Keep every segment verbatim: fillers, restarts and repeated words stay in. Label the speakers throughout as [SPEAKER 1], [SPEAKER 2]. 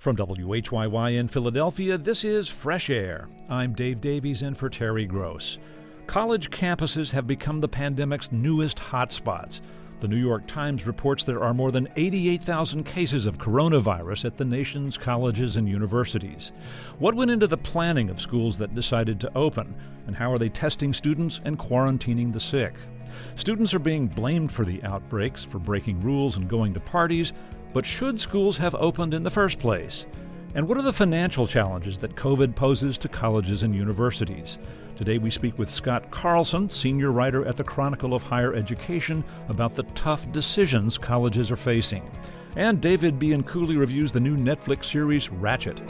[SPEAKER 1] From W H Y Y in Philadelphia, this is Fresh Air. I'm Dave Davies in for Terry Gross. College campuses have become the pandemic's newest hotspots. The New York Times reports there are more than eighty-eight thousand cases of coronavirus at the nation's colleges and universities. What went into the planning of schools that decided to open, and how are they testing students and quarantining the sick? Students are being blamed for the outbreaks, for breaking rules and going to parties, but should schools have opened in the first place? And what are the financial challenges that COVID poses to colleges and universities? Today we speak with Scott Carlson, senior writer at the Chronicle of Higher Education, about the tough decisions colleges are facing. And David Bianculli reviews the new Netflix series Ratched.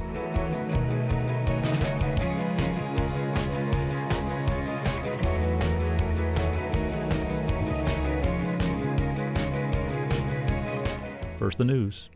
[SPEAKER 1] First, the news.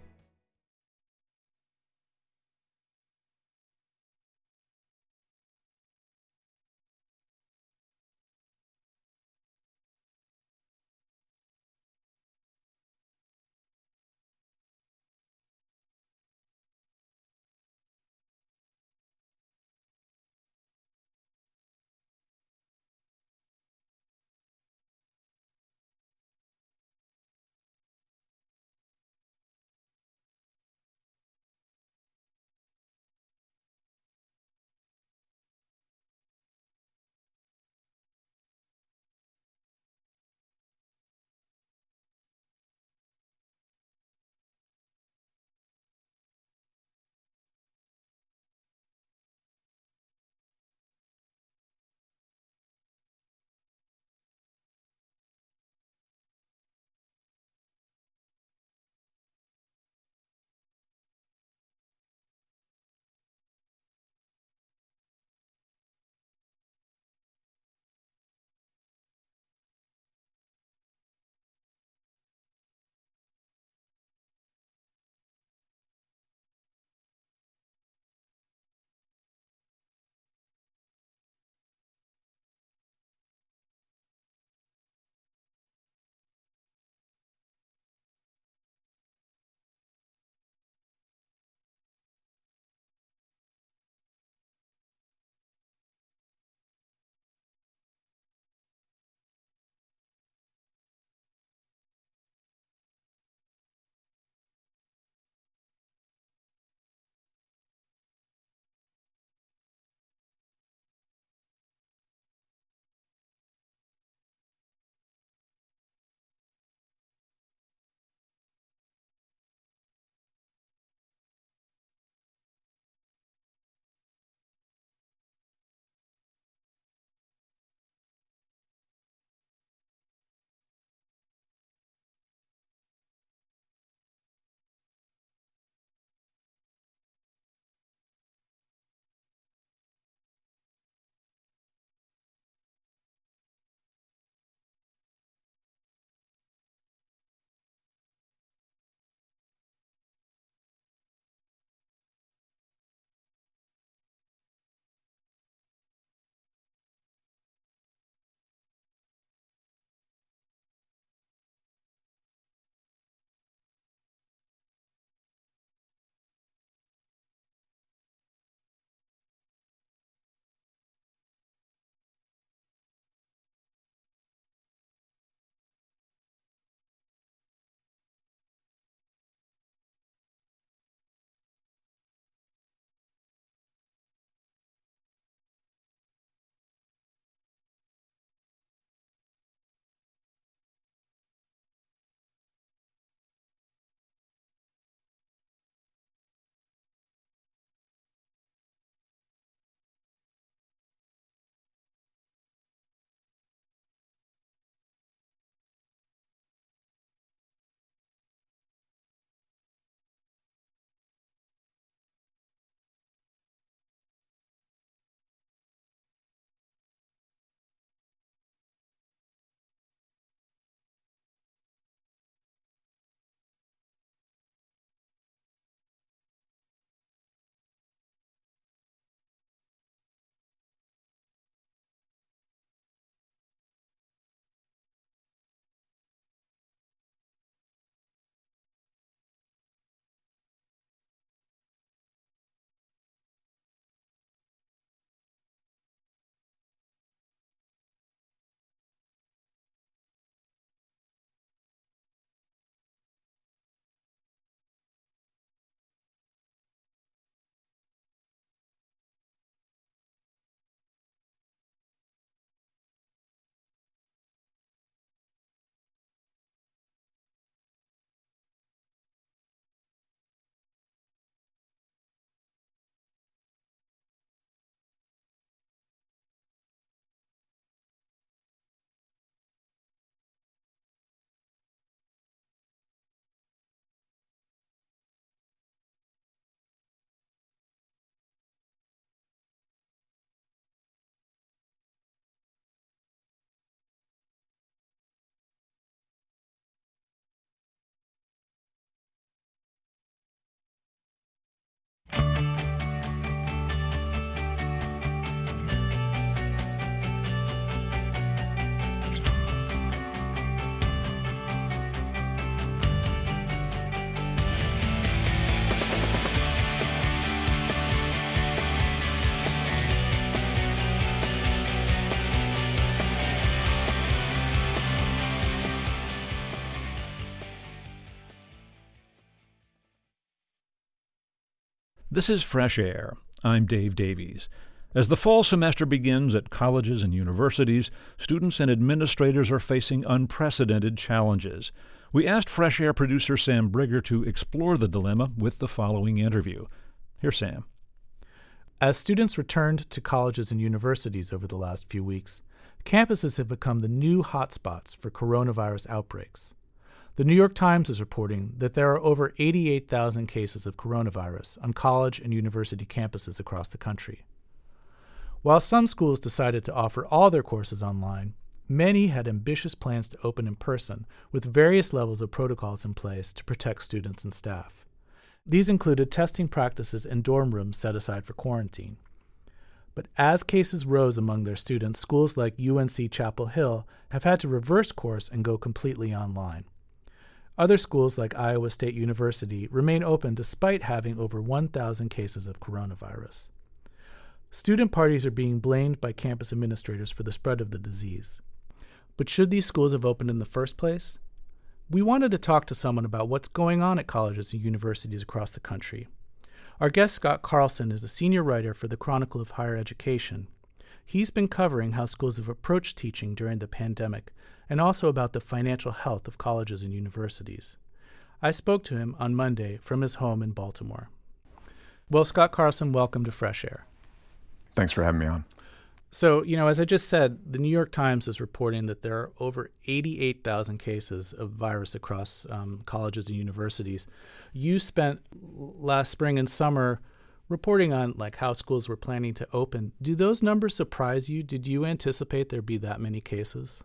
[SPEAKER 1] This is Fresh Air. I'm Dave Davies. As the fall semester begins at colleges and universities, students and administrators are facing unprecedented challenges. We asked Fresh Air producer Sam Brigger to explore the dilemma with the following interview. Here's Sam.
[SPEAKER 2] As students returned to colleges and universities over the last few weeks, campuses have become the new hotspots for coronavirus outbreaks. The New York Times is reporting that there are over eighty-eight thousand cases of coronavirus on college and university campuses across the country. While some schools decided to offer all their courses online, many had ambitious plans to open in person with various levels of protocols in place to protect students and staff. These included testing practices and dorm rooms set aside for quarantine. But as cases rose among their students, schools like U N C Chapel Hill have had to reverse course and go completely online. Other schools like Iowa State University remain open despite having over one thousand cases of coronavirus. Student parties are being blamed by campus administrators for the spread of the disease. But should these schools have opened in the first place? We wanted to talk to someone about what's going on at colleges and universities across the country. Our guest, Scott Carlson, is a senior writer for the Chronicle of Higher Education. He's been covering how schools have approached teaching during the pandemic and also about the financial health of colleges and universities. I spoke to him on Monday from his home in Baltimore. Well, Scott Carlson, welcome to Fresh Air.
[SPEAKER 3] Thanks for having me on.
[SPEAKER 2] So, you know, as I just said, the New York Times is reporting that there are over eighty-eight thousand cases of virus across um, colleges and universities. You spent last spring and summer reporting on like how schools were planning to open. Do those numbers surprise you? Did you anticipate there'd be that many cases?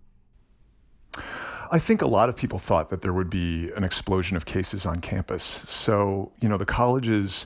[SPEAKER 3] I think a lot of people thought that there would be an explosion of cases on campus. So, you know, the colleges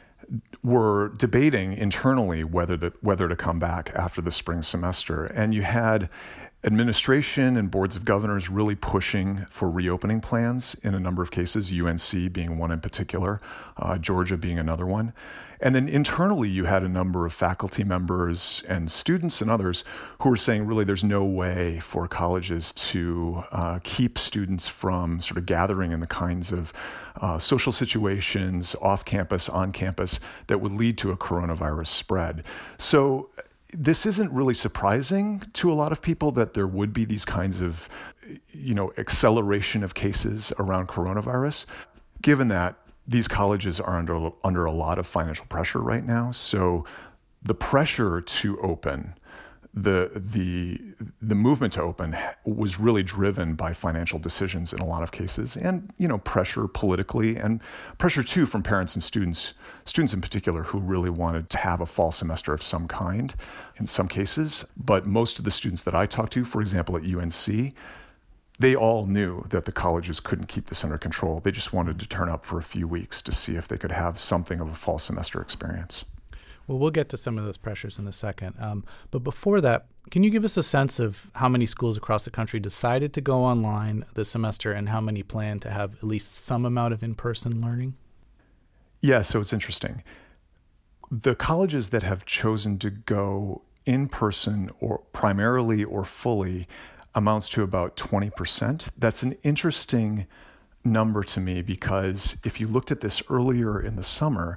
[SPEAKER 3] were debating internally whether to, whether to come back after the spring semester. And you had administration and boards of governors really pushing for reopening plans in a number of cases, U N C being one in particular, uh, Georgia being another one. And then internally, you had a number of faculty members and students and others who were saying, really, there's no way for colleges to uh, keep students from sort of gathering in the kinds of uh, social situations off campus, on campus, that would lead to a coronavirus spread. So this isn't really surprising to a lot of people that there would be these kinds of, you know, acceleration of cases around coronavirus, given that these colleges are under under a lot of financial pressure right now. So the pressure to open, the the the movement to open was really driven by financial decisions in a lot of cases, and you know pressure politically, and pressure too from parents and students, students in particular, who really wanted to have a fall semester of some kind in some cases. But most of the students that I talked to, for example, at U N C, they all knew that the colleges couldn't keep this under control. They just wanted to turn up for a few weeks to see if they could have something of a fall semester experience.
[SPEAKER 2] Well, we'll get to some of those pressures in a second. Um, but before that, can you give us a sense of how many schools across the country decided to go online this semester and how many plan to have at least some amount of in-person learning?
[SPEAKER 3] Yeah, so it's interesting. The colleges that have chosen to go in person or primarily or fully amounts to about twenty percent. That's an interesting number to me because if you looked at this earlier in the summer,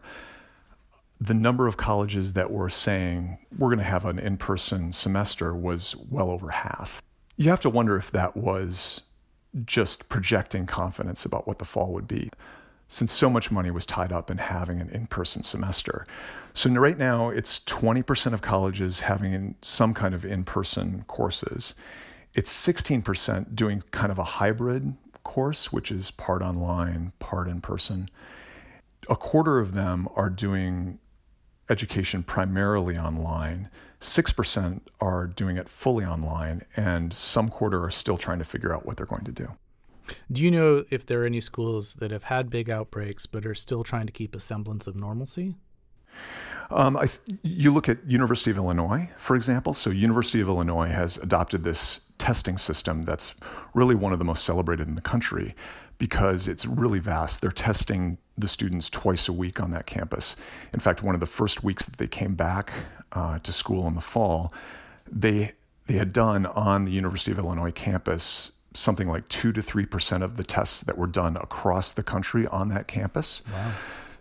[SPEAKER 3] the number of colleges that were saying we're going to have an in-person semester was well over half. You have to wonder if that was just projecting confidence about what the fall would be, since so much money was tied up in having an in-person semester. So right now, it's twenty percent of colleges having some kind of in-person courses. It's sixteen percent doing kind of a hybrid course, which is part online, part in person. A quarter of them are doing education primarily online. six percent are doing it fully online, and some quarter are still trying to figure out what they're going to do.
[SPEAKER 2] Do you know if there are any schools that have had big outbreaks but are still trying to keep a semblance of normalcy?
[SPEAKER 3] Um, I th- you look at University of Illinois, for example. So University of Illinois has adopted this testing system that's really one of the most celebrated in the country because it's really vast. They're testing the students twice a week on that campus. In fact, one of the first weeks that they came back uh, to school in the fall, they they had done on the University of Illinois campus something like two to three percent of the tests that were done across the country on that campus.
[SPEAKER 2] Wow.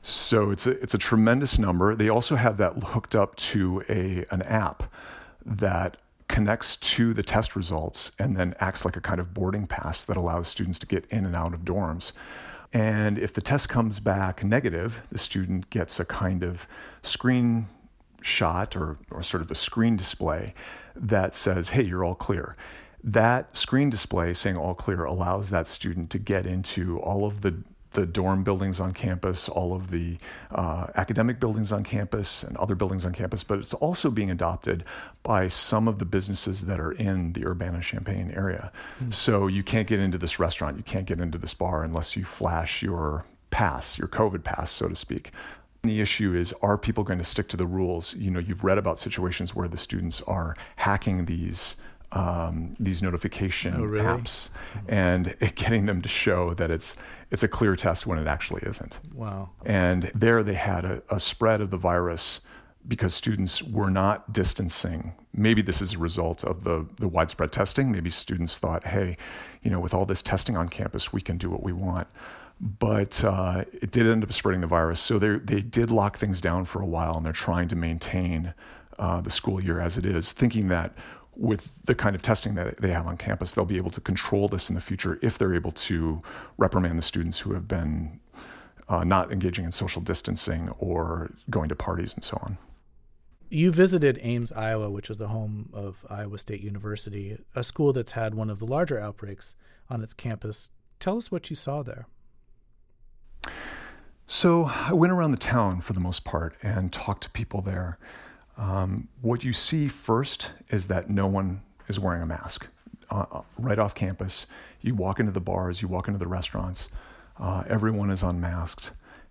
[SPEAKER 3] So it's a, it's a tremendous number. They also have that hooked up to a an app that connects to the test results and then acts like a kind of boarding pass that allows students to get in and out of dorms. And if the test comes back negative, the student gets a kind of screen shot or, or sort of a screen display that says, hey, you're all clear. That screen display saying all clear allows that student to get into all of the the dorm buildings on campus, all of the uh, academic buildings on campus and other buildings on campus, but it's also being adopted by some of the businesses that are in the Urbana-Champaign area. Mm. So you can't get into this restaurant, you can't get into this bar unless you flash your pass, your COVID pass, so to speak. The issue is, are people going to stick to the rules? You know, you've read about situations where the students are hacking these Um, these notification
[SPEAKER 2] oh, really?
[SPEAKER 3] apps and getting them to show that it's it's a clear test when it actually isn't.
[SPEAKER 2] Wow.
[SPEAKER 3] And there they had a, a spread of the virus because students were not distancing. Maybe this is a result of the, the widespread testing. Maybe students thought, hey, you know, with all this testing on campus, we can do what we want. But uh, it did end up spreading the virus. So they they did lock things down for a while, and they're trying to maintain uh, the school year as it is, thinking that with the kind of testing that they have on campus, they'll be able to control this in the future if they're able to reprimand the students who have been uh, not engaging in social distancing or going to parties and so on.
[SPEAKER 2] You visited Ames, Iowa, which is the home of Iowa State University, a school that's had one of the larger outbreaks on its campus. Tell us what you saw there.
[SPEAKER 3] So I went around the town for the most part and talked to people there. Um, what you see first is that no one is wearing a mask uh, right off campus. You walk into the bars, you walk into the restaurants, uh, everyone is unmasked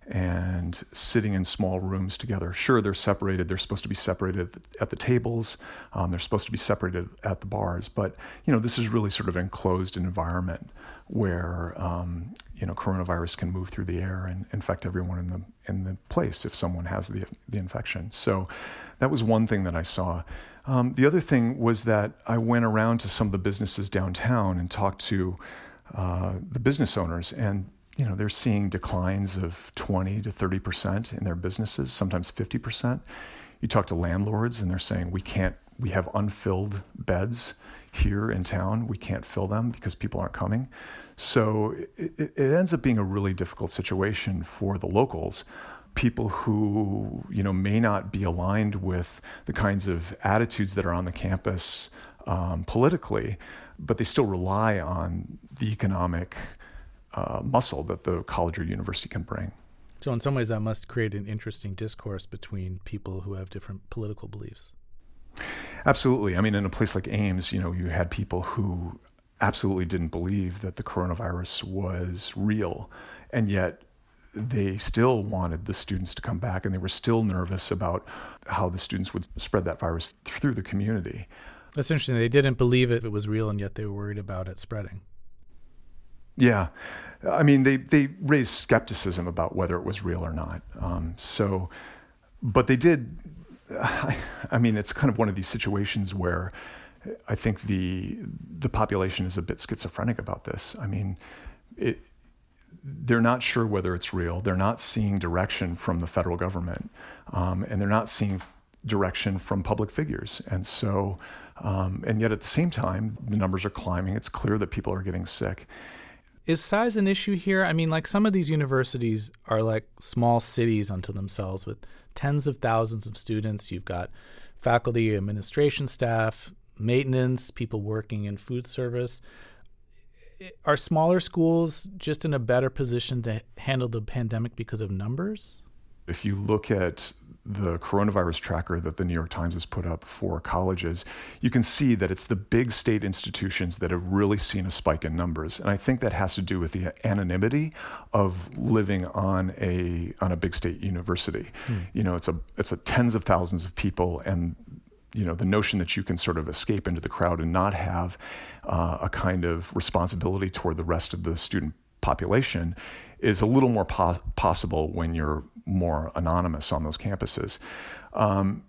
[SPEAKER 3] and sitting in small rooms together. Sure, they're separated. They're supposed to be separated at the, at the tables. Um, they're supposed to be separated at the bars. But, you know, this is really sort of an enclosed environment where, um, you know, coronavirus can move through the air and infect everyone in the in the place if someone has the the infection. So that was one thing that I saw. Um, the other thing was that I went around to some of the businesses downtown and talked to uh, the business owners, and you know, they're seeing declines of twenty to thirty percent in their businesses, sometimes fifty percent. You talk to landlords and they're saying, we can't, we have unfilled beds here in town. We can't fill them because people aren't coming. So it, it, it ends up being a really difficult situation for the locals, people who, you know, may not be aligned with the kinds of attitudes that are on the campus um, politically, but they still rely on the economic uh, muscle that the college or university can bring.
[SPEAKER 2] So in some ways that must create an interesting discourse between people who have different political beliefs.
[SPEAKER 3] Absolutely. I mean, in a place like Ames, you know, you had people who absolutely didn't believe that the coronavirus was real, and yet they still wanted the students to come back, and they were still nervous about how the students would spread that virus through the community.
[SPEAKER 2] That's interesting. They didn't believe it, it was real, and yet they were worried about it spreading.
[SPEAKER 3] Yeah. I mean, they, they raised skepticism about whether it was real or not. Um, so, but they did, I, I mean, it's kind of one of these situations where I think the the population is a bit schizophrenic about this. I mean, it, they're not sure whether it's real. They're not seeing direction from the federal government, um, and they're not seeing direction from public figures. And so, um, and yet at the same time, the numbers are climbing. It's clear that people are getting sick.
[SPEAKER 2] Is size an issue here? I mean, like some of these universities are like small cities unto themselves with tens of thousands of students. You've got faculty, administration staff, maintenance, people working in food service. Are smaller schools just in a better position to handle the pandemic because of numbers?
[SPEAKER 3] If you look at the coronavirus tracker that the New York Times has put up for colleges, you can see that it's the big state institutions that have really seen a spike in numbers. And I think that has to do with the anonymity of living on a on a big state university. Hmm. You know, it's a it's a tens of thousands of people, and you know, the notion that you can sort of escape into the crowd and not have uh, a kind of responsibility toward the rest of the student population is a little more po- possible when you're more anonymous on those campuses. Um,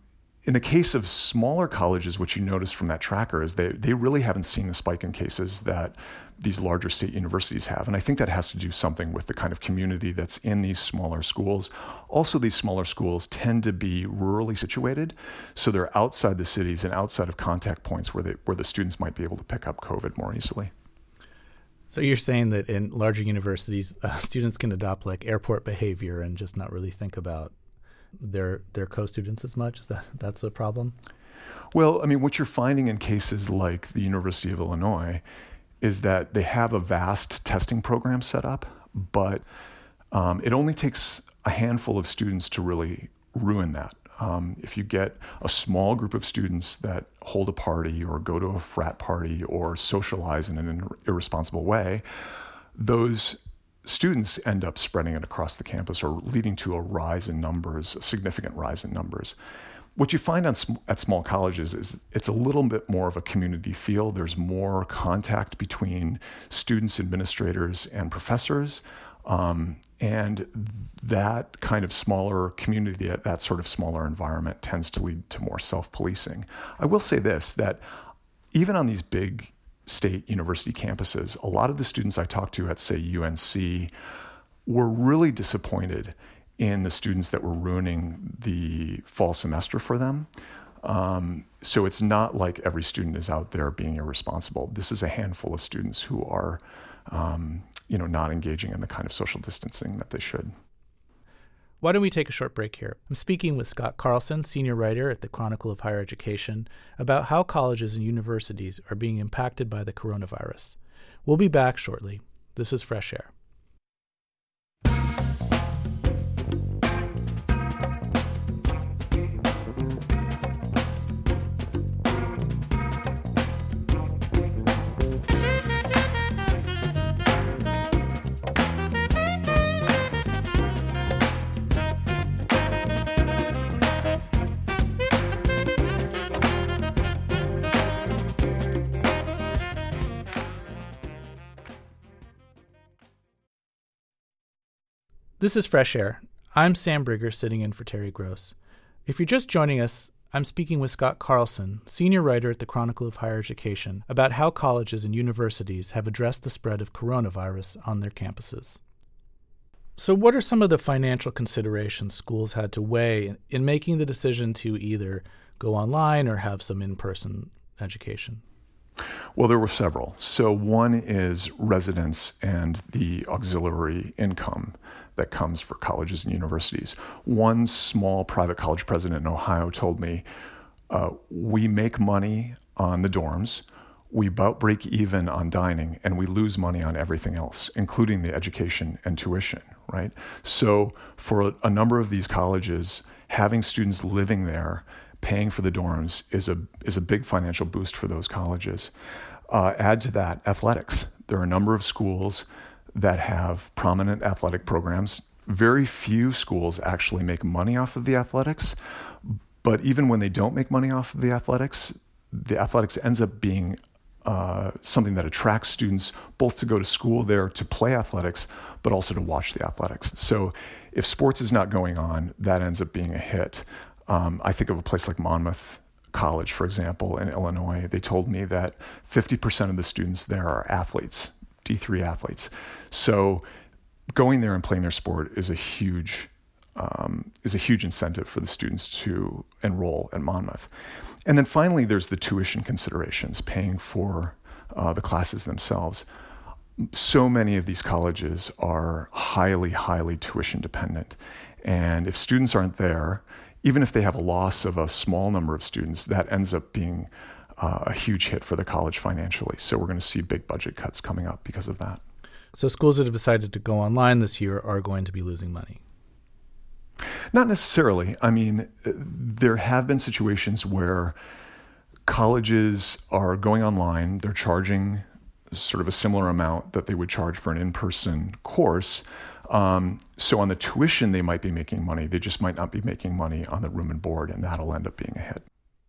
[SPEAKER 3] in the case of smaller colleges, what you notice from that tracker is they, they really haven't seen the spike in cases that these larger state universities have. And I think that has to do something with the kind of community that's in these smaller schools. Also, these smaller schools tend to be rurally situated, so they're outside the cities and outside of contact points where, they, where the students might be able to pick up COVID more easily.
[SPEAKER 2] So you're saying that in larger universities, uh, students can adopt like airport behavior and just not really think about their their co-students as much? Is that that's a problem?
[SPEAKER 3] Well, I mean, what you're finding in cases like the University of Illinois is that they have a vast testing program set up, but um, it only takes a handful of students to really ruin that. Um, if you get a small group of students that hold a party or go to a frat party or socialize in an irresponsible way, those students end up spreading it across the campus or leading to a rise in numbers, a significant rise in numbers. What you find on at small colleges is it's a little bit more of a community feel. There's more contact between students, administrators, and professors. Um, and that kind of smaller community, that sort of smaller environment tends to lead to more self-policing. I will say this, that even on these big state university campuses, a lot of the students I talked to at, say, U N C were really disappointed in the students that were ruining the fall semester for them. Um, so it's not like every student is out there being irresponsible. This is a handful of students who are, um, you know, not engaging in the kind of social distancing that they should.
[SPEAKER 2] Why don't we take a short break here? I'm speaking with Scott Carlson, senior writer at the Chronicle of Higher Education, about how colleges and universities are being impacted by the coronavirus. We'll be back shortly. This is Fresh Air. This is Fresh Air. I'm Sam Brigger, sitting in for Terry Gross. If you're just joining us, I'm speaking with Scott Carlson, senior writer at the Chronicle of Higher Education, about how colleges and universities have addressed the spread of coronavirus on their campuses. So what are some of the financial considerations schools had to weigh in making the decision to either go online or have some in-person education?
[SPEAKER 3] Well, there were several. So one is residence and the auxiliary income that comes for colleges and universities. One small private college president in Ohio told me, uh, we make money on the dorms, we about break even on dining, and we lose money on everything else, including the education and tuition, right? So for a, a number of these colleges, having students living there, paying for the dorms is a is a big financial boost for those colleges. Uh, add to that athletics. There are a number of schools that have prominent athletic programs. Very few schools actually make money off of the athletics, but even when they don't make money off of the athletics, the athletics ends up being uh, something that attracts students both to go to school there to play athletics, but also to watch the athletics. So if sports is not going on, that ends up being a hit. Um, I think of a place like Monmouth College, for example, in Illinois. They told me that fifty percent of the students there are athletes, D three athletes. So going there and playing their sport is a huge um, is a huge incentive for the students to enroll at Monmouth. And then finally, there's the tuition considerations, paying for uh, the classes themselves. So many of these colleges are highly, highly tuition dependent. And if students aren't there, even if they have a loss of a small number of students, that ends up being uh, a huge hit for the college financially. So we're going to see big budget cuts coming up because of that.
[SPEAKER 2] So schools that have decided to go online this year are going to be losing money?
[SPEAKER 3] Not necessarily. I mean, there have been situations where colleges are going online, they're charging sort of a similar amount that they would charge for an in-person course. Um, so on the tuition, they might be making money. They just might not be making money on the room and board, and that'll end up being a hit.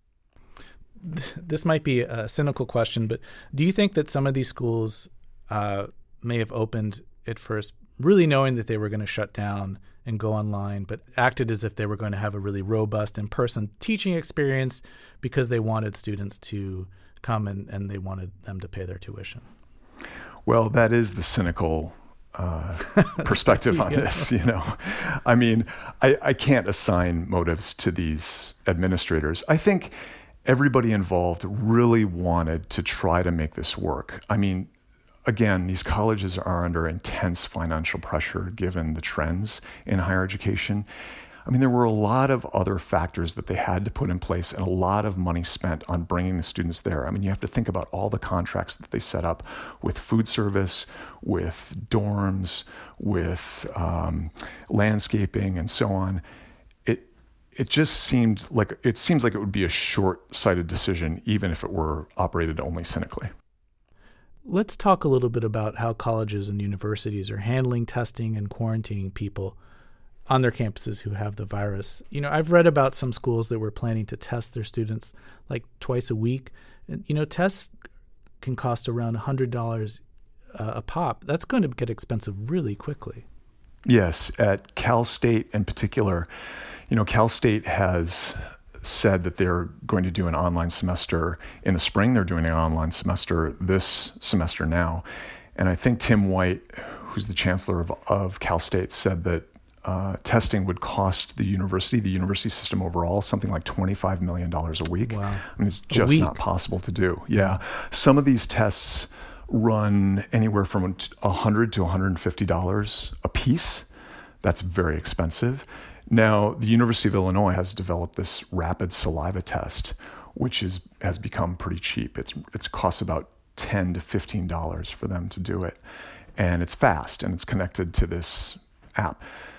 [SPEAKER 2] This might be a cynical question, but do you think that some of these schools uh, may have opened at first really knowing that they were going to shut down and go online, but acted as if they were going to have a really robust in-person teaching experience because they wanted students to come and, and they wanted them to pay their tuition.
[SPEAKER 3] Well, that is the cynical uh, perspective on
[SPEAKER 2] yeah.
[SPEAKER 3] this, you know. I mean, I, I can't assign motives to these administrators. I think everybody involved really wanted to try to make this work. I mean, again, these colleges are under intense financial pressure given the trends in higher education. I mean, there were a lot of other factors that they had to put in place and a lot of money spent on bringing the students there. I mean, you have to think about all the contracts that they set up with food service, with dorms, with um, landscaping, and so on. It it just seemed like it seems like it would be a short-sighted decision, even if it were operated only cynically.
[SPEAKER 2] Let's talk a little bit about how colleges and universities are handling testing and quarantining people on their campuses who have the virus. You know, I've read about some schools that were planning to test their students like twice a week. And, you know, tests can cost around one hundred dollars uh, a pop. That's going to get expensive really quickly.
[SPEAKER 3] Yes, at Cal State in particular, you know, Cal State has said that they're going to do an online semester in the spring. They're doing an online semester this semester now. And I think Tim White, who's the chancellor of, of Cal State, said that uh, testing would cost the university, the university system overall, something like twenty-five million dollars a week.
[SPEAKER 2] Wow.
[SPEAKER 3] I mean, it's just
[SPEAKER 2] week.
[SPEAKER 3] not possible to do. Yeah. Some of these tests run anywhere from one hundred dollars to one hundred fifty dollars a piece. That's very expensive. Now, the University of Illinois has developed this rapid saliva test, which is has become pretty cheap. It's it's costs about ten to fifteen dollars for them to do it. And it's fast and it's connected to this app.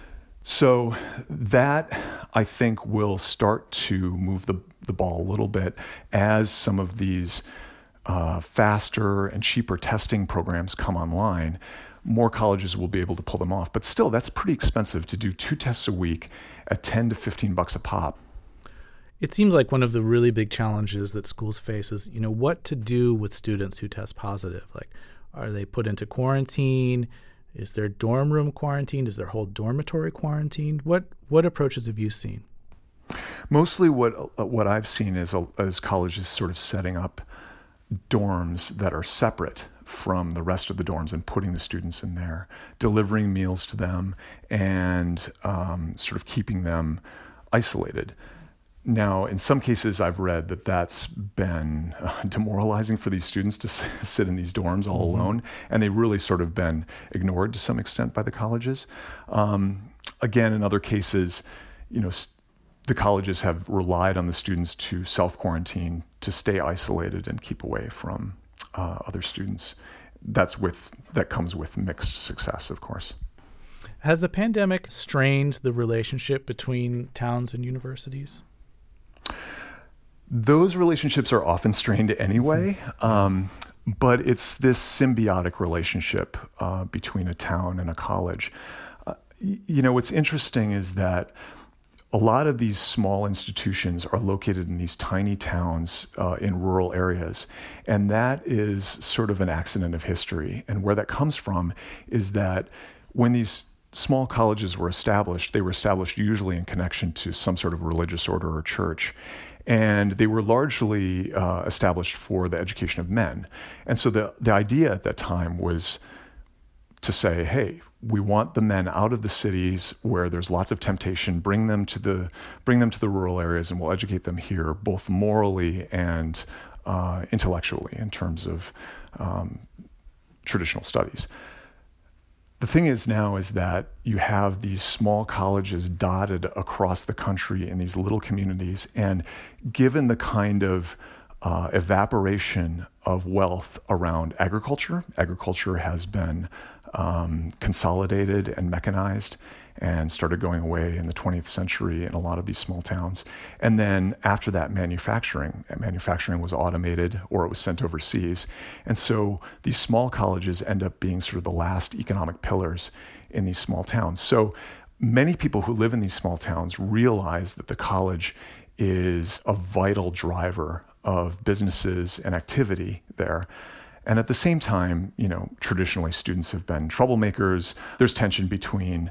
[SPEAKER 3] So that, I think, will start to move the, the ball a little bit as some of these uh, faster and cheaper testing programs come online. More colleges will be able to pull them off. But still, that's pretty expensive to do two tests a week at ten to fifteen bucks a pop.
[SPEAKER 2] It seems like one of the really big challenges that schools face is, you know, what to do with students who test positive. Like, are they put into quarantine? Is their dorm room quarantined? Is their whole dormitory quarantined? What what approaches have you seen?
[SPEAKER 3] Mostly what what I've seen is, is colleges sort of setting up dorms that are separate from the rest of the dorms and putting the students in there, delivering meals to them, and um, sort of keeping them isolated. Now, in some cases, I've read that that's been uh, demoralizing for these students to s- sit in these dorms all mm-hmm. alone, and they've really sort of been ignored to some extent by the colleges. Um, again, in other cases, you know, s- the colleges have relied on the students to self-quarantine, to stay isolated and keep away from uh, other students. That's with that comes with mixed success, of course.
[SPEAKER 2] Has the pandemic strained the relationship between towns and universities?
[SPEAKER 3] Those relationships are often strained anyway, um, but it's this symbiotic relationship uh, between a town and a college. Uh, you know, what's interesting is that a lot of these small institutions are located in these tiny towns uh, in rural areas, and that is sort of an accident of history. And where that comes from is that when these small colleges were established, they were established usually in connection to some sort of religious order or church. And they were largely uh, established for the education of men. And so the, the idea at that time was to say, hey, we want the men out of the cities where there's lots of temptation, bring them to the bring them to the rural areas, and we'll educate them here, both morally and uh, intellectually in terms of um, traditional studies. The thing is now is that you have these small colleges dotted across the country in these little communities, and given the kind of uh, evaporation of wealth around agriculture, agriculture has been um, consolidated and mechanized and started going away in the twentieth century in a lot of these small towns. And then after that, manufacturing. Manufacturing was automated or it was sent overseas. And so these small colleges end up being sort of the last economic pillars in these small towns. So many people who live in these small towns realize that the college is a vital driver of businesses and activity there. And at the same time, you know, traditionally students have been troublemakers. There's tension between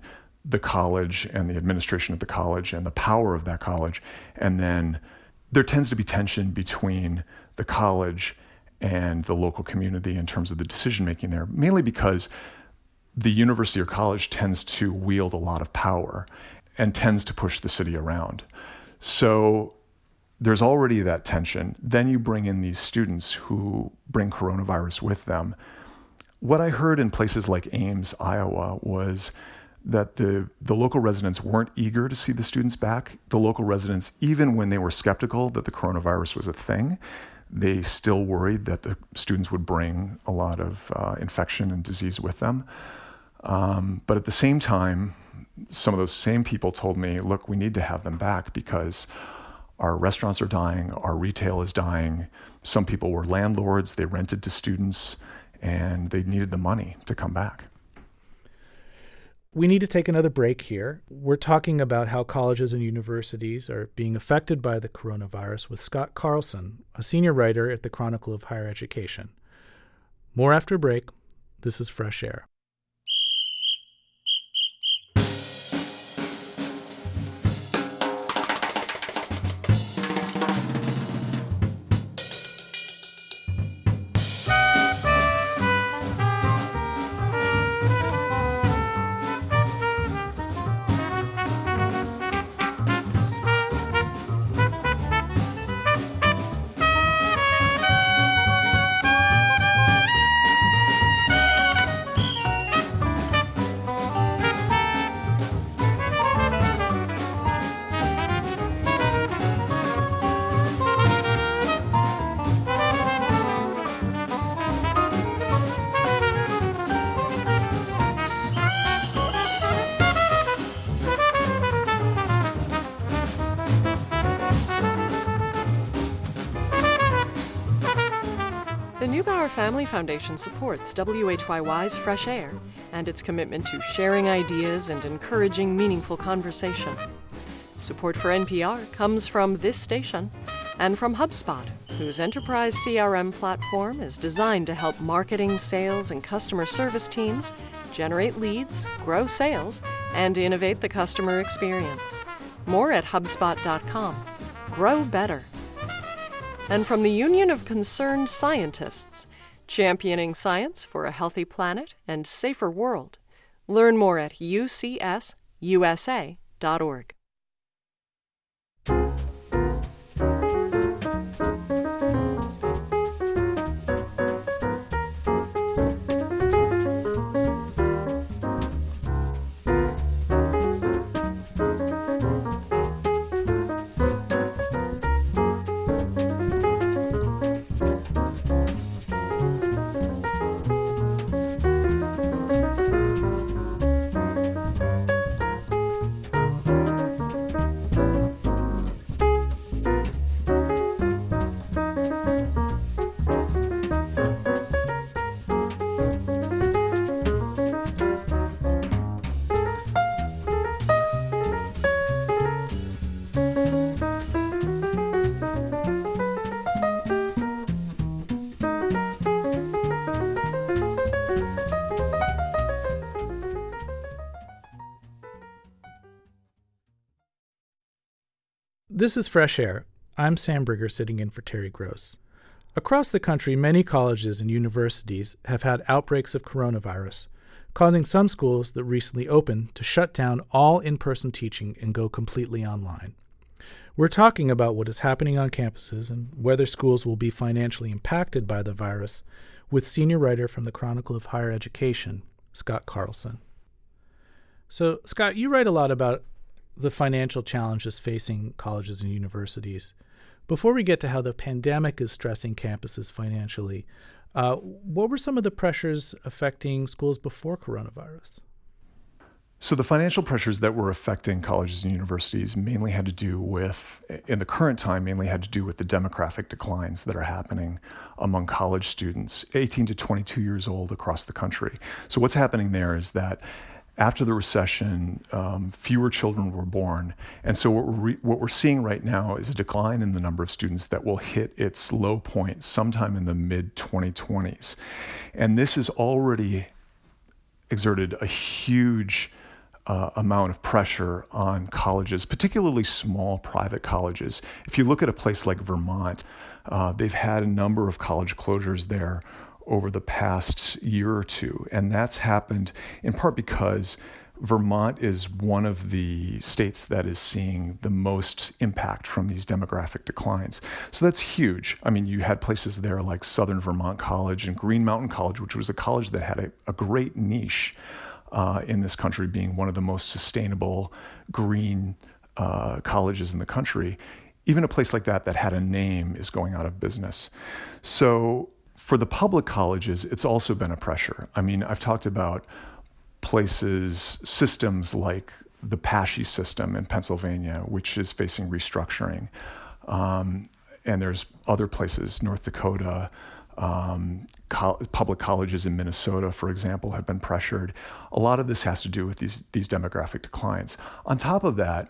[SPEAKER 3] the college and the administration of the college and the power of that college. And then there tends to be tension between the college and the local community in terms of the decision-making there, mainly because the university or college tends to wield a lot of power and tends to push the city around. So there's already that tension. Then you bring in these students who bring coronavirus with them. What I heard in places like Ames, Iowa, was that the, the local residents weren't eager to see the students back. The local residents, even when they were skeptical that the coronavirus was a thing, they still worried that the students would bring a lot of uh, infection and disease with them. Um, but at the same time, some of those same people told me, look, we need to have them back because our restaurants are dying, our retail is dying. Some people were landlords, they rented to students, and they needed the money to come back.
[SPEAKER 2] We need to take another break here. We're talking about how colleges and universities are being affected by the coronavirus with Scott Carlson, a senior writer at the Chronicle of Higher Education. More after a break. This is Fresh Air.
[SPEAKER 4] The Neubauer Family Foundation supports W H Y Y's Fresh Air and its commitment to sharing ideas and encouraging meaningful conversation. Support for N P R comes from this station and from HubSpot, whose enterprise C R M platform is designed to help marketing, sales, and customer service teams generate leads, grow sales, and innovate the customer experience. More at HubSpot dot com. Grow better. And from the Union of Concerned Scientists, championing science for a healthy planet and safer world. Learn more at U C S U S A dot org.
[SPEAKER 2] This is Fresh Air. I'm Sam Brigger, sitting in for Terry Gross. Across the country, many colleges and universities have had outbreaks of coronavirus, causing some schools that recently opened to shut down all in-person teaching and go completely online. We're talking about what is happening on campuses and whether schools will be financially impacted by the virus with senior writer from the Chronicle of Higher Education, Scott Carlson. So, Scott, you write a lot about the financial challenges facing colleges and universities. Before we get to how the pandemic is stressing campuses financially, uh, what were some of the pressures affecting schools before coronavirus?
[SPEAKER 3] So the financial pressures that were affecting colleges and universities mainly had to do with, in the current time, mainly had to do with the demographic declines that are happening among college students, eighteen to twenty-two years old across the country. So what's happening there is that after the recession, um, fewer children were born. And so what we're, re- what we're seeing right now is a decline in the number of students that will hit its low point sometime in the mid twenty twenties. And this has already exerted a huge uh, amount of pressure on colleges, particularly small private colleges. If you look at a place like Vermont, uh, they've had a number of college closures there over the past year or two. And that's happened in part because Vermont is one of the states that is seeing the most impact from these demographic declines. So that's huge. I mean, you had places there like Southern Vermont College and Green Mountain College, which was a college that had a, a great niche uh, in this country, being one of the most sustainable green uh, colleges in the country. Even a place like that that had a name is going out of business. So for the public colleges, it's also been a pressure. I mean, I've talked about places, systems like the Pashy system in Pennsylvania, which is facing restructuring. Um, and there's other places, North Dakota, um, co- public colleges in Minnesota, for example, have been pressured. A lot of this has to do with these, these demographic declines. On top of that,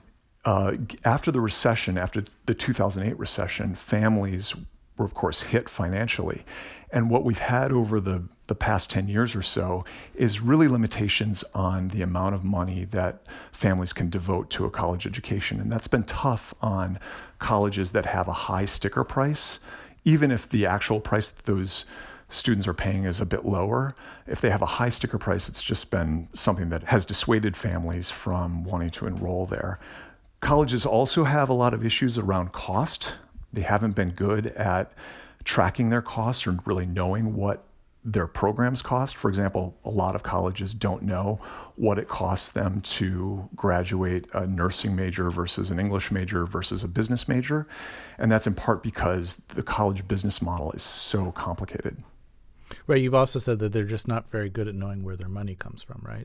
[SPEAKER 3] uh, after the recession, after the two thousand eight recession, families were, of course, hit financially. And what we've had over the, the past ten years or so is really limitations on the amount of money that families can devote to a college education. And that's been tough on colleges that have a high sticker price, even if the actual price that those students are paying is a bit lower. If they have a high sticker price, it's just been something that has dissuaded families from wanting to enroll there. Colleges also have a lot of issues around cost. They haven't been good at tracking their costs or really knowing what their programs cost. For example, a lot of colleges don't know what it costs them to graduate a nursing major versus an English major versus a business major. And that's in part because the college business model is so complicated.
[SPEAKER 2] Right. You've also said that they're just not very good at knowing where their money comes from, right?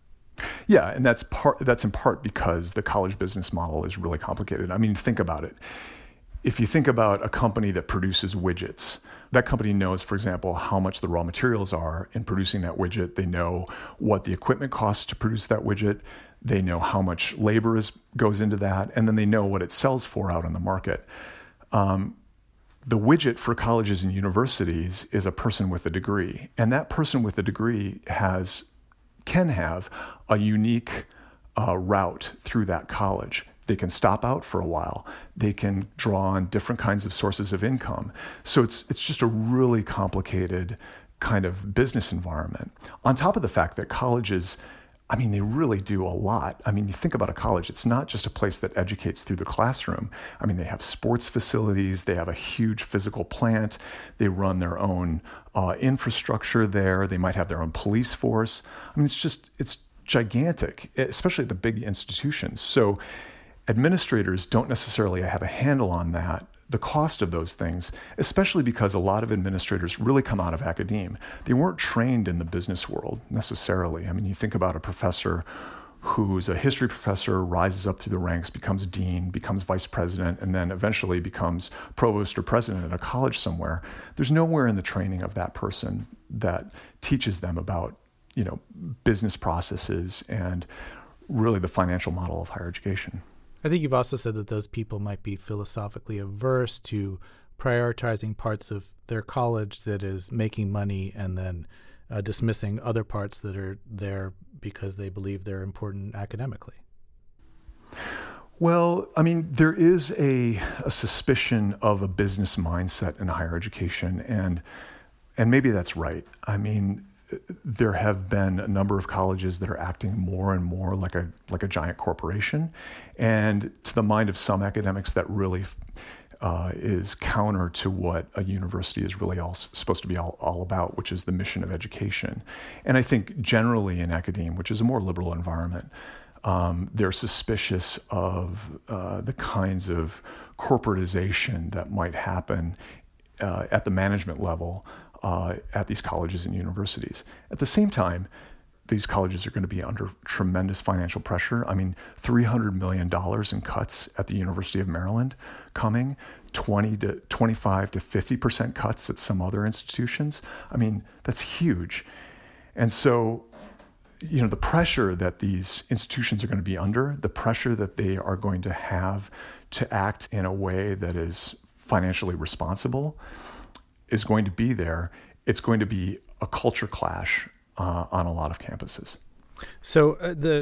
[SPEAKER 3] Yeah, and that's part. That's in part because the college business model is really complicated. I mean, think about it. If you think about a company that produces widgets, that company knows, for example, how much the raw materials are in producing that widget. They know what the equipment costs to produce that widget. They know how much labor is, goes into that, and then they know what it sells for out on the market. Um, the widget for colleges and universities is a person with a degree, and that person with a degree has can have a unique uh, route through that college. They can stop out for a while. They can draw on different kinds of sources of income. So it's it's just a really complicated kind of business environment. On top of the fact that colleges, I mean, they really do a lot. I mean, you think about a college, it's not just a place that educates through the classroom. I mean, they have sports facilities. They have a huge physical plant. They run their own uh, infrastructure there. They might have their own police force. I mean, it's just, it's gigantic, especially at the big institutions. So administrators don't necessarily have a handle on that, the cost of those things, especially because a lot of administrators really come out of academia. They weren't trained in the business world necessarily. I mean, you think about a professor who's a history professor, rises up through the ranks, becomes dean, becomes vice president, and then eventually becomes provost or president at a college somewhere. There's nowhere in the training of that person that teaches them about, you know, business processes and really the financial model of higher education.
[SPEAKER 2] I think you've also said that those people might be philosophically averse to prioritizing parts of their college that is making money and then uh, dismissing other parts that are there because they believe they're important academically.
[SPEAKER 3] Well, I mean, there is a, a suspicion of a business mindset in higher education, and and maybe that's right. I mean, there have been a number of colleges that are acting more and more like a like a giant corporation, and to the mind of some academics, that really uh, is counter to what a university is really all supposed to be all, all about, which is the mission of education. And I think generally in academia, which is a more liberal environment, um, they're suspicious of uh, the kinds of corporatization that might happen uh, at the management level Uh, at these colleges and universities. At the same time, these colleges are going to be under tremendous financial pressure. I mean, three hundred million dollars in cuts at the University of Maryland coming, twenty to twenty-five to fifty percent cuts at some other institutions. I mean, that's huge. And so, you know, the pressure that these institutions are going to be under, the pressure that they are going to have to act in a way that is financially responsible, is going to be there. It's going to be a culture clash uh, on a lot of campuses.
[SPEAKER 2] So uh, the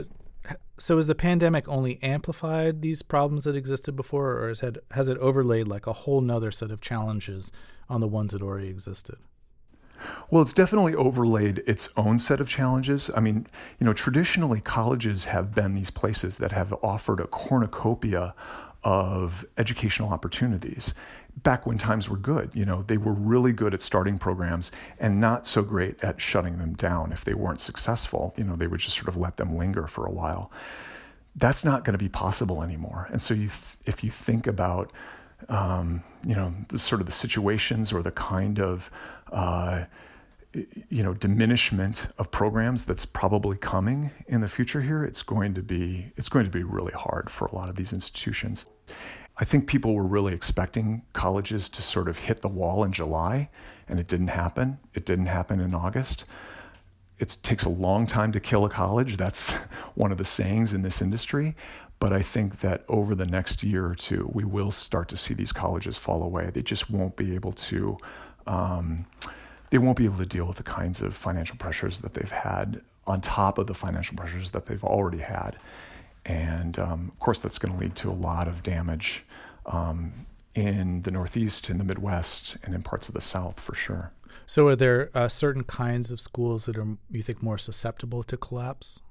[SPEAKER 2] So has the pandemic only amplified these problems that existed before, or has, had, has it overlaid like a whole nother set of challenges on the ones that already existed?
[SPEAKER 3] Well, it's definitely overlaid its own set of challenges. I mean, you know, traditionally colleges have been these places that have offered a cornucopia of educational opportunities. Back when times were good, you know, they were really good at starting programs and not so great at shutting them down. If they weren't successful, you know, they would just sort of let them linger for a while. That's not going to be possible anymore. And so you, th- if you think about, um, you know, the sort of the situations or the kind of, uh, you know, diminishment of programs that's probably coming in the future here, it's going to be, it's going to be really hard for a lot of these institutions. I think people were really expecting colleges to sort of hit the wall in July, and it didn't happen. It didn't happen in August. It takes a long time to kill a college. That's one of the sayings in this industry. But I think that over the next year or two, we will start to see these colleges fall away. They just won't be able to, um, they won't be able to deal with the kinds of financial pressures that they've had on top of the financial pressures that they've already had. And um, of course, that's going to lead to a lot of damage um, in the Northeast, in the Midwest, and in parts of the South for sure.
[SPEAKER 2] So are there uh, certain kinds of schools that are, you think, more susceptible to collapse?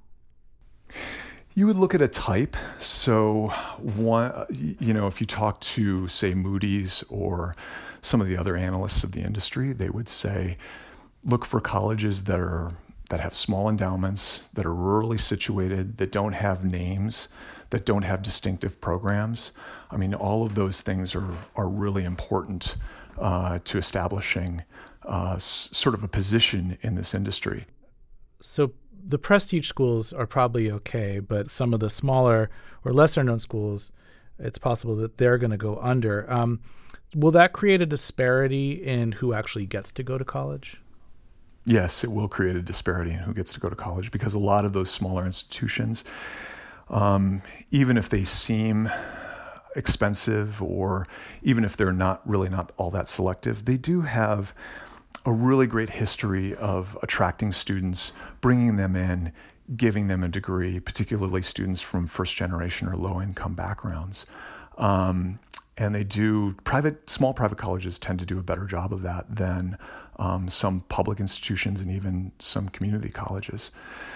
[SPEAKER 3] You would look at a type. So one, you know, if you talk to, say, Moody's or some of the other analysts of the industry, they would say, look for colleges that are that have small endowments, that are rurally situated, that don't have names, that don't have distinctive programs. I mean, all of those things are are really important uh, to establishing uh, s- sort of a position in this industry.
[SPEAKER 2] So the prestige schools are probably okay, but some of the smaller or lesser known schools, it's possible that they're going to go under. Um, will that create a disparity in who actually gets to go to college?
[SPEAKER 3] Yes, it will create a disparity in who gets to go to college, because a lot of those smaller institutions, um, even if they seem expensive or even if they're not really not all that selective, they do have a really great history of attracting students, bringing them in, giving them a degree, particularly students from first generation or low income backgrounds. Um, and they do, private, small private colleges tend to do a better job of that than um, some public institutions and even some community colleges.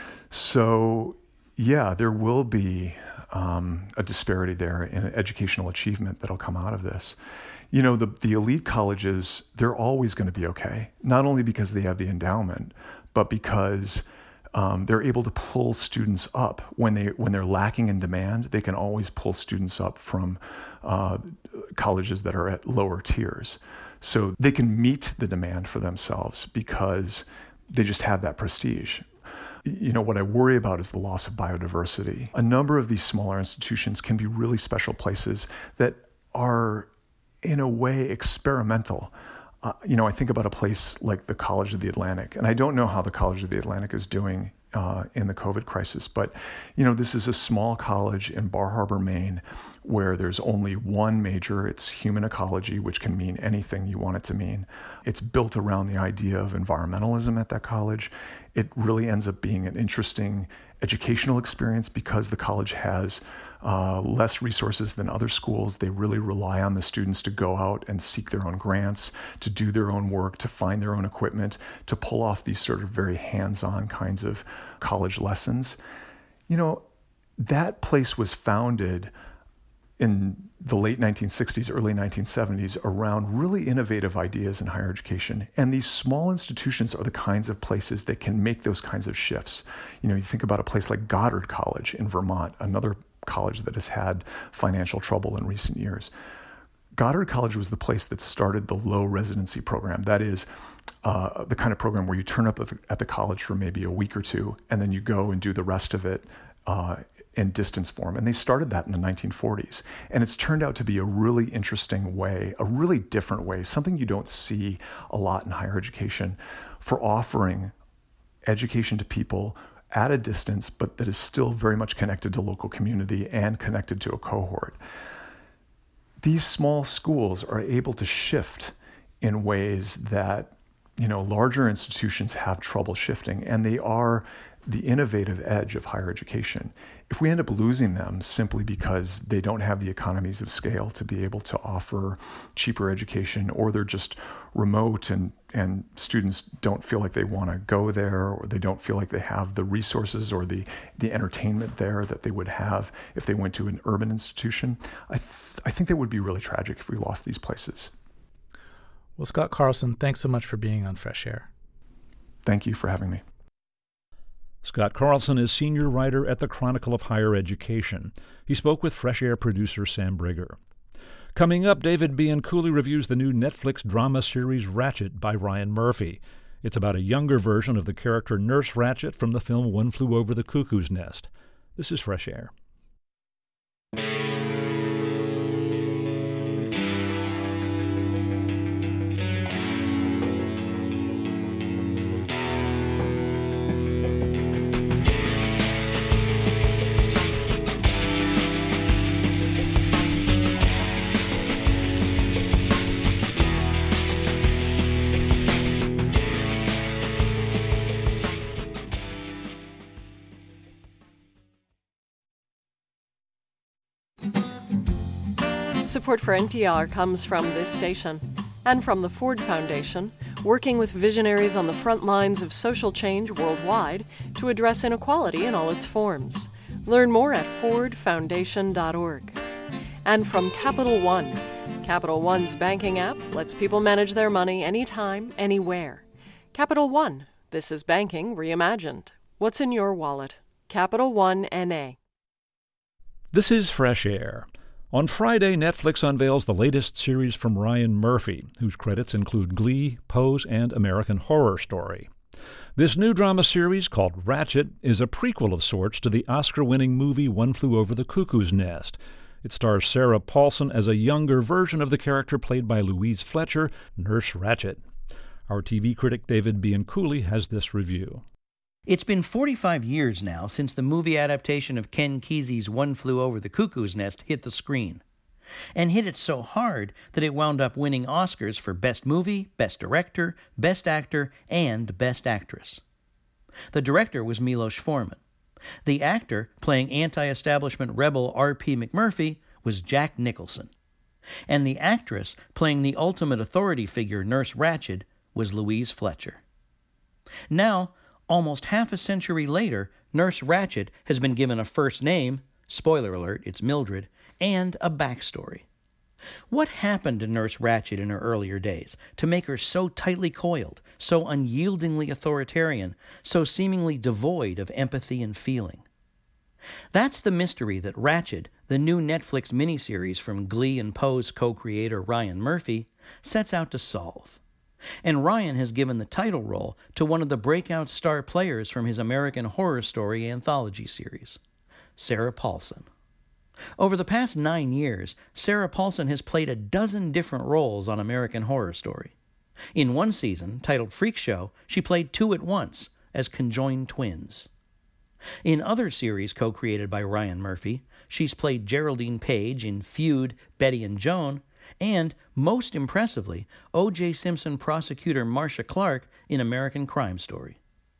[SPEAKER 3] So yeah, there will be um, a disparity there in educational achievement that'll come out of this. You know, the, the elite colleges, they're always going to be okay, not only because they have the endowment, but because um, they're able to pull students up when, they, when they're lacking in demand. They can always pull students up from uh, colleges that are at lower tiers. So they can meet the demand for themselves because they just have that prestige. You know, what I worry about is the loss of biodiversity. A number of these smaller institutions can be really special places that are, in a way, experimental. Uh, you know, I think about a place like the College of the Atlantic, and I don't know how the College of the Atlantic is doing uh, in the COVID crisis, but, you know, this is a small college in Bar Harbor, Maine, where there's only one major. It's human ecology, which can mean anything you want it to mean. It's built around the idea of environmentalism at that college. It really ends up being an interesting educational experience because the college has uh, less resources than other schools. They really rely on the students to go out and seek their own grants, to do their own work, to find their own equipment, to pull off these sort of very hands-on kinds of college lessons. You know, that place was founded in the late nineteen sixties, early nineteen seventies around really innovative ideas in higher education. And these small institutions are the kinds of places that can make those kinds of shifts. You know, you think about a place like Goddard College in Vermont, another college that has had financial trouble in recent years. Goddard College was the place that started the low residency program. That is uh, the kind of program where you turn up at the, at the college for maybe a week or two, and then you go and do the rest of it uh, in distance form. And they started that in the nineteen forties. And it's turned out to be a really interesting way, a really different way, something you don't see a lot in higher education, for offering education to people at a distance, but that is still very much connected to local community and connected to a cohort. These small schools are able to shift in ways that, you know, larger institutions have trouble shifting, and they are the innovative edge of higher education. If we end up losing them simply because they don't have the economies of scale to be able to offer cheaper education, or they're just remote and, and students don't feel like they want to go there, or they don't feel like they have the resources or the, the entertainment there that they would have if they went to an urban institution, I, th- I think that would be really tragic if we lost these places.
[SPEAKER 2] Well, Scott Carlson, thanks so much for being on Fresh Air.
[SPEAKER 3] Thank you for having me.
[SPEAKER 1] Scott Carlson is senior writer at the Chronicle of Higher Education. He spoke with Fresh Air producer Sam Brigger. Coming up, David Bianculli reviews the new Netflix drama series Ratched by Ryan Murphy. It's about a younger version of the character Nurse Ratched from the film One Flew Over the Cuckoo's Nest. This is Fresh Air.
[SPEAKER 4] Support for N P R comes from this station and from the Ford Foundation, working with visionaries on the front lines of social change worldwide to address inequality in all its forms. Learn more at ford foundation dot org. And from Capital One. Capital One's banking app lets people manage their money anytime, anywhere. Capital One. This is banking reimagined. What's in your wallet? Capital One N A.
[SPEAKER 1] This is Fresh Air. On Friday, Netflix unveils the latest series from Ryan Murphy, whose credits include Glee, Pose, and American Horror Story. This new drama series, called Ratched, is a prequel of sorts to the Oscar-winning movie One Flew Over the Cuckoo's Nest. It stars Sarah Paulson as a younger version of the character played by Louise Fletcher, Nurse Ratched. Our T V critic David Bianculli has this review.
[SPEAKER 5] It's been forty-five years now since the movie adaptation of Ken Kesey's One Flew Over the Cuckoo's Nest hit the screen, and hit it so hard that it wound up winning Oscars for Best Movie, Best Director, Best Actor, and Best Actress. The director was Milos Forman. The actor, playing anti-establishment rebel R P McMurphy, was Jack Nicholson. And the actress, playing the ultimate authority figure Nurse Ratched, was Louise Fletcher. Now, almost half a century later, Nurse Ratched has been given a first name, spoiler alert, it's Mildred, and a backstory. What happened to Nurse Ratched in her earlier days to make her so tightly coiled, so unyieldingly authoritarian, so seemingly devoid of empathy and feeling? That's the mystery that Ratched, the new Netflix miniseries from Glee and Pose co-creator Ryan Murphy, sets out to solve. And Ryan has given the title role to one of the breakout star players from his American Horror Story anthology series, Sarah Paulson. Over the past nine years, Sarah Paulson has played a dozen different roles on American Horror Story. In one season, titled Freak Show, she played two at once as conjoined twins. In other series co-created by Ryan Murphy, she's played Geraldine Page in Feud, Betty and Joan, and, most impressively, O J Simpson prosecutor Marcia Clark in American Crime Story.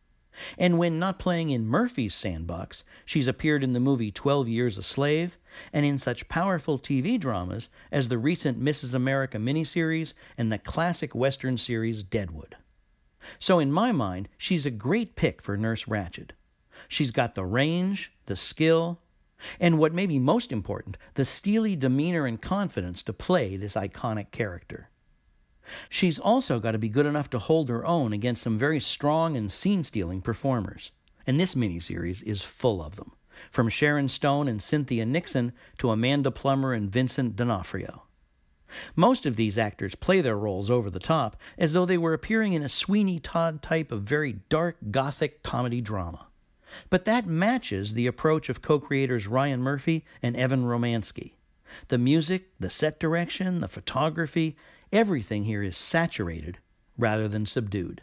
[SPEAKER 5] And when not playing in Murphy's sandbox, she's appeared in the movie twelve Years a Slave, and in such powerful T V dramas as the recent Missus America miniseries and the classic Western series Deadwood. So in my mind, she's a great pick for Nurse Ratched. She's got the range, the skill, and what may be most important, the steely demeanor and confidence to play this iconic character. She's also got to be good enough to hold her own against some very strong and scene-stealing performers, and this miniseries is full of them, from Sharon Stone and Cynthia Nixon to Amanda Plummer and Vincent D'Onofrio. Most of these actors play their roles over the top, as though they were appearing in a Sweeney Todd type of very dark gothic comedy drama. But that matches the approach of co-creators Ryan Murphy and Evan Romansky. The music, the set direction, the photography, everything here is saturated rather than subdued.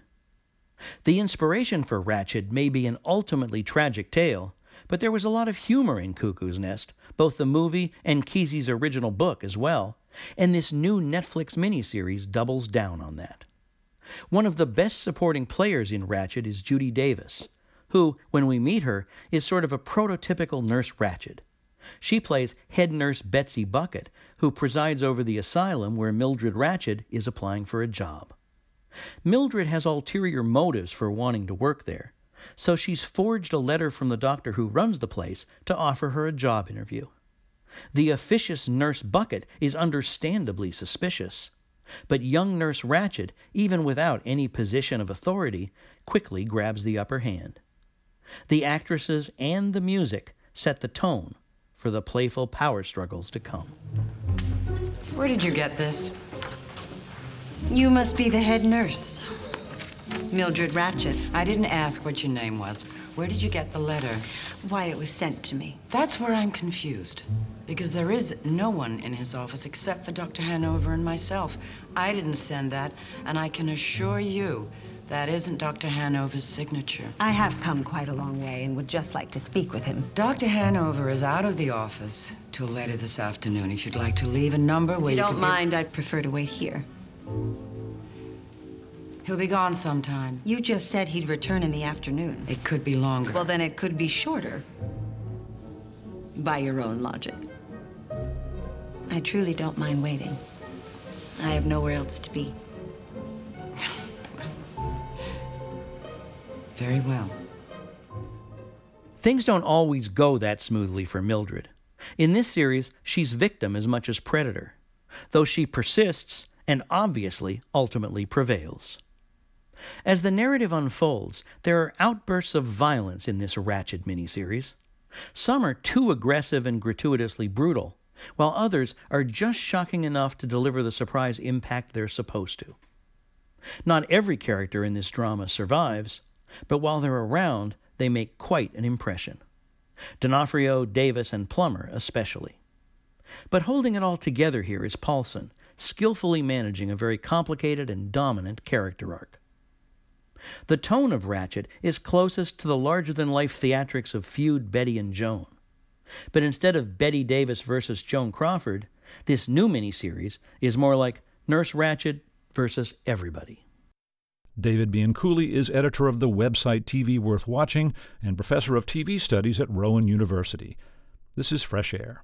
[SPEAKER 5] The inspiration for Ratched may be an ultimately tragic tale, but there was a lot of humor in Cuckoo's Nest, both the movie and Kesey's original book as well, and this new Netflix miniseries doubles down on that. One of the best supporting players in Ratched is Judy Davis, who, when we meet her, is sort of a prototypical Nurse Ratched. She plays head nurse Betsy Bucket, who presides over the asylum where Mildred Ratched is applying for a job. Mildred has ulterior motives for wanting to work there, so she's forged a letter from the doctor who runs the place to offer her a job interview. The officious Nurse Bucket is understandably suspicious, but young Nurse Ratched, even without any position of authority, quickly grabs the upper hand. The actresses and the music set the tone for the playful power struggles to come.
[SPEAKER 6] Where did you get this?
[SPEAKER 7] You must be the head nurse, Mildred Ratched.
[SPEAKER 6] I didn't ask what your name was. Where did you get the letter?
[SPEAKER 7] Why, it was sent to me.
[SPEAKER 6] That's where I'm confused. Because there is no one in his office except for Doctor Hanover and myself. I didn't send that, and I can assure you that isn't Doctor Hanover's signature.
[SPEAKER 7] I have come quite a long way and would just like to speak with him.
[SPEAKER 6] Doctor Hanover is out of the office till later this afternoon. If you'd like to leave a number where
[SPEAKER 7] you
[SPEAKER 6] you
[SPEAKER 7] don't
[SPEAKER 6] can
[SPEAKER 7] mind, I'd prefer to wait here.
[SPEAKER 6] He'll be gone sometime.
[SPEAKER 7] You just said he'd return in the afternoon.
[SPEAKER 6] It could be longer.
[SPEAKER 7] Well, then it could be shorter. By your own logic. I truly don't mind waiting. I have nowhere else to be.
[SPEAKER 6] Very well.
[SPEAKER 5] Things don't always go that smoothly for Mildred. In this series, she's victim as much as predator, though she persists and obviously ultimately prevails. As the narrative unfolds, there are outbursts of violence in this Ratched miniseries. Some are too aggressive and gratuitously brutal, while others are just shocking enough to deliver the surprise impact they're supposed to. Not every character in this drama survives, but while they're around, they make quite an impression. D'Onofrio, Davis, and Plummer especially. But holding it all together here is Paulson, skillfully managing a very complicated and dominant character arc. The tone of Ratched is closest to the larger-than-life theatrics of Feud, Betty and Joan. But instead of Betty Davis versus Joan Crawford, this new miniseries is more like Nurse Ratched versus everybody.
[SPEAKER 1] David Bianculli is editor of the website T V Worth Watching and professor of T V studies at Rowan University. This is Fresh Air.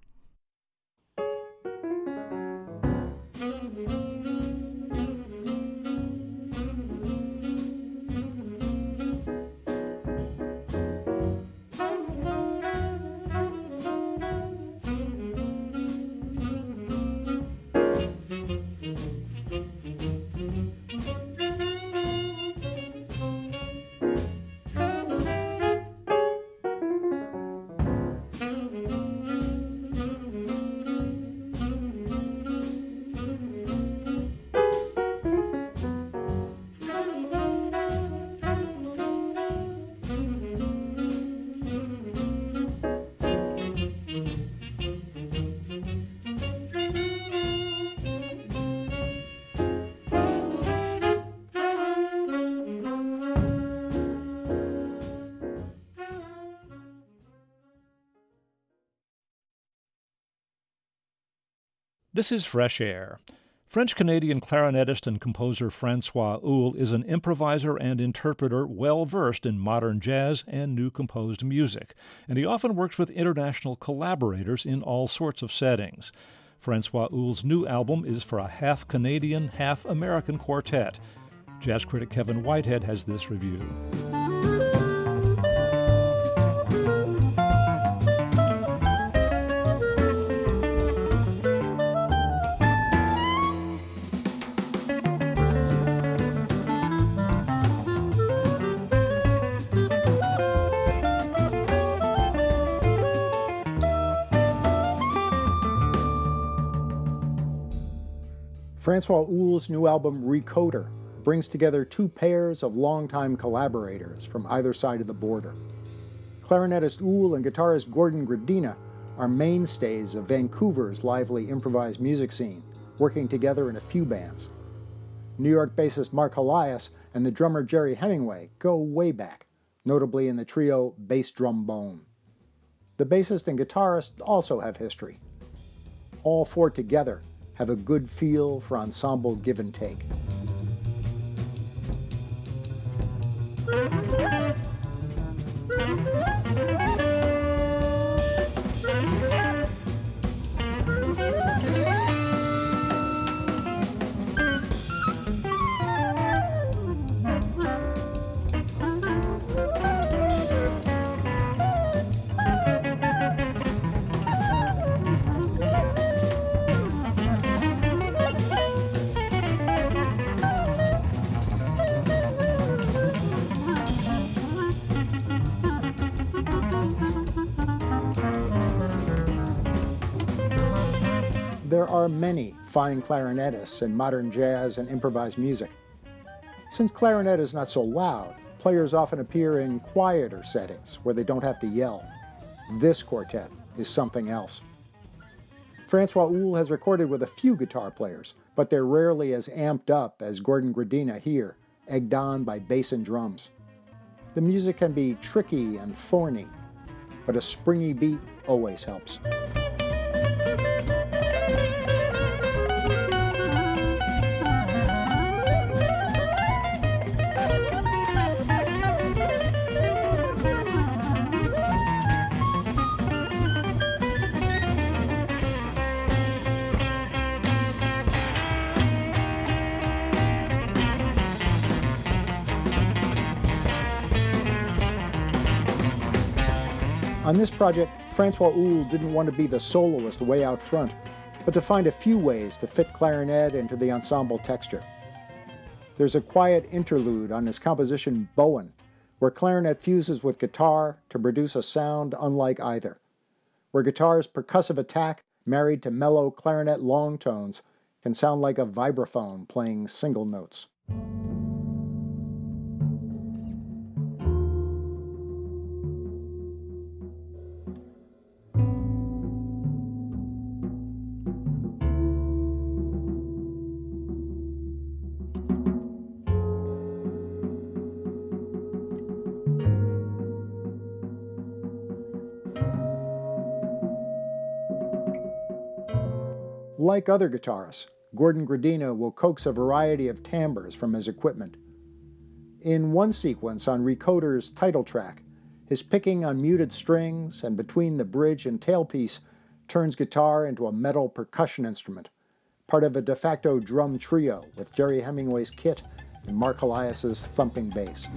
[SPEAKER 1] This is Fresh Air. French-Canadian clarinetist and composer Francois Houle is an improviser and interpreter well-versed in modern jazz and new composed music, and he often works with international collaborators in all sorts of settings. Francois Houle's new album is for a half-Canadian, half-American quartet. Jazz critic Kevin Whitehead has this review.
[SPEAKER 8] Francois Houle's new album, Recoder, brings together two pairs of longtime collaborators from either side of the border. Clarinetist Houle and guitarist Gordon Gradina are mainstays of Vancouver's lively improvised music scene, working together in a few bands. New York bassist Mark Elias and the drummer Jerry Hemingway go way back, notably in the trio Bass Drum Bone. The bassist and guitarist also have history. All four together have a good feel for ensemble give and take. there are many fine clarinetists in modern jazz and improvised music. Since clarinet is not so loud, players often appear in quieter settings where they don't have to yell. This quartet is something else. Francois Houle has recorded with a few guitar players, but they're rarely as amped up as Gordon Gradina here, egged on by bass and drums. The music can be tricky and thorny, but a springy beat always helps. On this project, Francois Houle didn't want to be the soloist way out front, but to find a few ways to fit clarinet into the ensemble texture. There's a quiet interlude on his composition Bowen, where clarinet fuses with guitar to produce a sound unlike either, where guitar's percussive attack, married to mellow clarinet long tones, can sound like a vibraphone playing single notes. Like other guitarists, Gordon Gradina will coax a variety of timbres from his equipment. In one sequence on Recoder's title track, his picking on muted strings and between the bridge and tailpiece turns guitar into a metal percussion instrument, part of a de facto drum trio with Jerry Hemingway's kit and Mark Elias's thumping bass.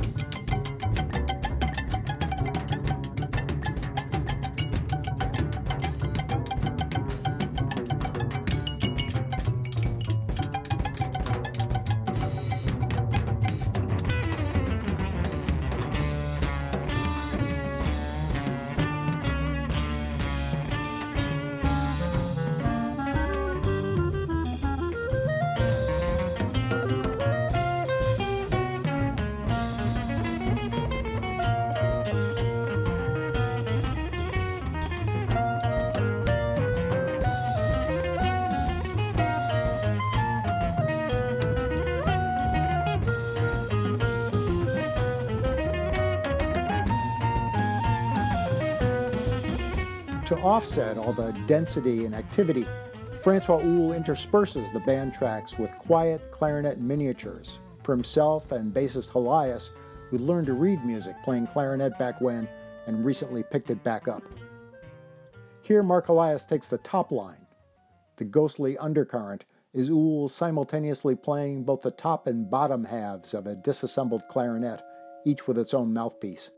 [SPEAKER 8] To offset all the density and activity, Francois Houle intersperses the band tracks with quiet clarinet miniatures for himself and bassist Elias, who learned to read music playing clarinet back when and recently picked it back up. Here Mark Elias takes the top line. The ghostly undercurrent is Houle simultaneously playing both the top and bottom halves of a disassembled clarinet, each with its own mouthpiece.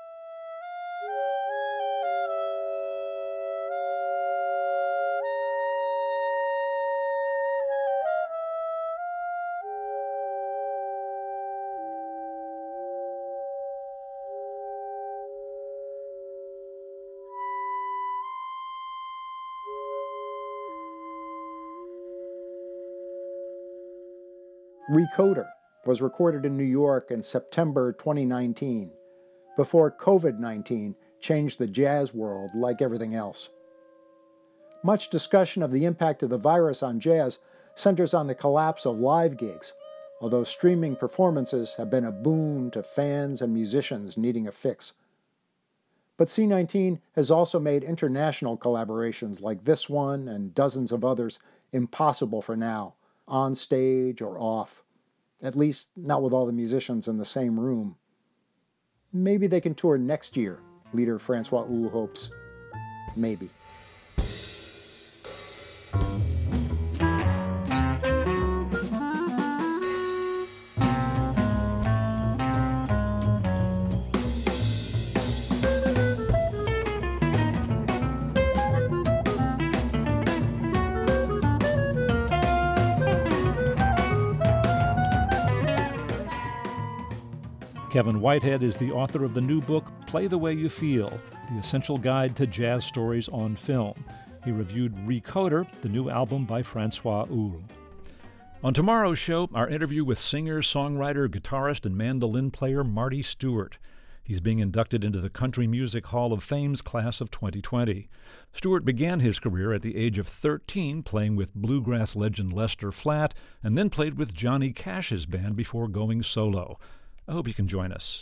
[SPEAKER 8] Recoder was recorded in New York in September twenty nineteen, before covid nineteen changed the jazz world like everything else. Much discussion of the impact of the virus on jazz centers on the collapse of live gigs, although streaming performances have been a boon to fans and musicians needing a fix. But C nineteen has also made international collaborations like this one and dozens of others impossible for now, on stage or off. At least not with all the musicians in the same room. Maybe they can tour next year, leader Francois Houle hopes. Maybe.
[SPEAKER 1] Kevin Whitehead is the author of the new book, Play the Way You Feel, The Essential Guide to Jazz Stories on Film. He reviewed Recoder, the new album by Francois Houle. On tomorrow's show, our interview with singer, songwriter, guitarist, and mandolin player Marty Stuart. He's being inducted into the Country Music Hall of Fame's class of twenty twenty. Stuart began his career at the age of thirteen playing with bluegrass legend Lester Flatt, and then played with Johnny Cash's band before going solo. I hope you can join us.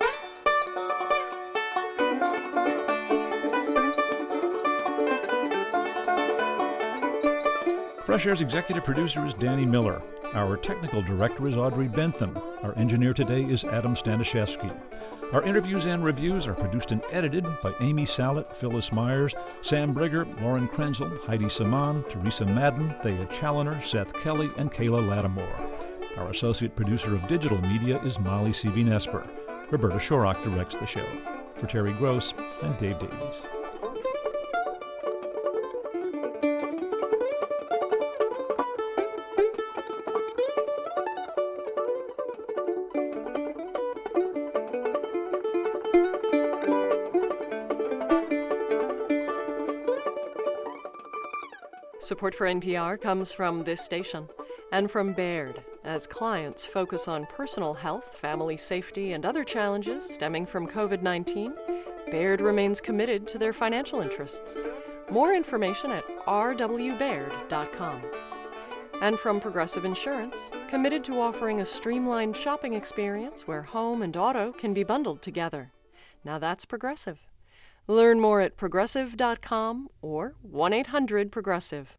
[SPEAKER 1] Fresh Air's executive producer is Danny Miller. Our technical director is Audrey Bentham. Our engineer today is Adam Staniszewski. Our interviews and reviews are produced and edited by Amy Sallet, Phyllis Myers, Sam Brigger, Lauren Krenzel, Heidi Saman, Teresa Madden, Thea Challoner, Seth Kelly, and Kayla Lattimore. Our associate producer of digital media is Molly C V Nesper. Roberta Shorrock directs the show. For Terry Gross, I'm Dave Davies.
[SPEAKER 4] Support for N P R comes from this station and from Baird, as clients focus on personal health, family safety, and other challenges stemming from covid nineteen. Baird remains committed to their financial interests. More information at r w baird dot com. And from Progressive Insurance, committed to offering a streamlined shopping experience where home and auto can be bundled together. Now that's Progressive. Learn more at progressive dot com or one eight hundred progressive.